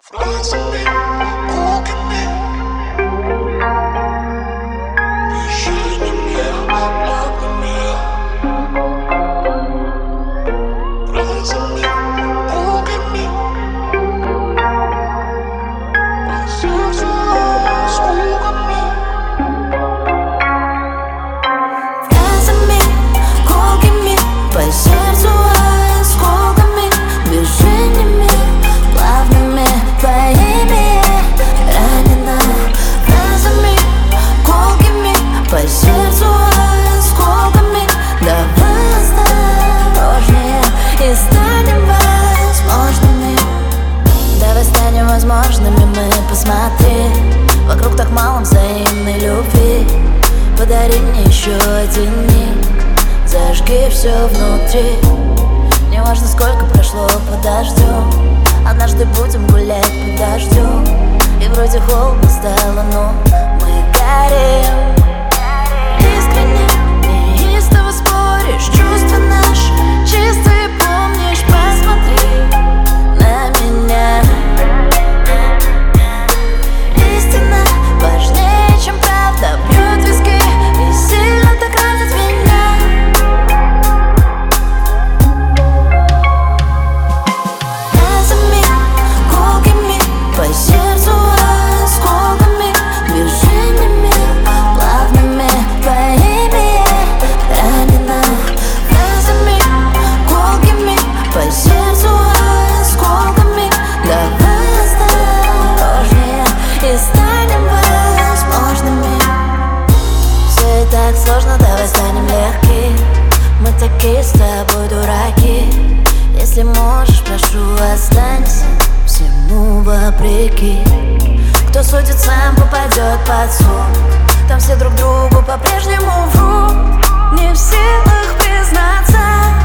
Фразами, звуками, движениями, плавными. Фразами, звуками, по сердцу осколками. Фразами, колкими, по сердцу осколками, движениями плавными, твоими ранена. Фразами, колкими, по сердцу осколками. Давай осторожнее и станем возможными. Давай станем возможными, мы посмотри. Вокруг так мало взаимной любви. Подари мне еще один миг, зажги все внутри. Не важно, сколько прошло, подождем. Однажды будем гулять под дождем. И вроде холодно стало, но мы горим. Искренне, неистово споришь, чувства наши чистые, помнишь, посмотри на меня. Истина важнее, чем правда, бьет виски и сильно так ранит меня. Фразами, колкими, по сердцу осколками, движениями плавными, твоими ранена. Фразами, колкими, по сердцу осколками. Давай осторожнее и станем возможными. Все и так сложно, давай станем легки. Мы такие с тобой дураки. Если можешь, прошу, останься всему вопреки. Кто судит, сам попадет под суд. Там все друг другу по-прежнему врут, не в силах признаться.